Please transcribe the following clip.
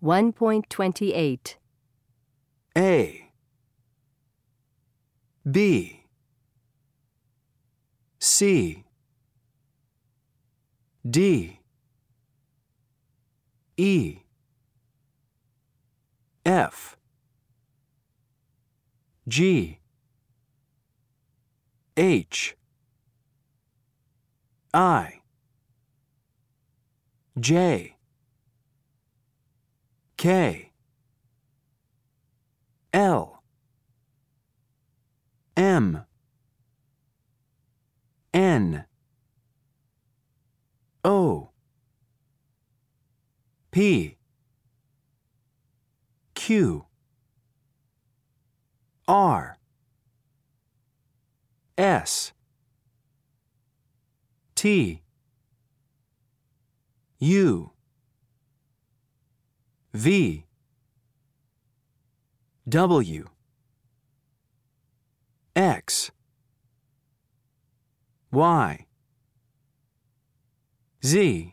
1.28. A, B, C, D, E, F, G, H, I, J, K, L, M, N, O, P, Q, R, S, T, U, V, W, X, Y, Z,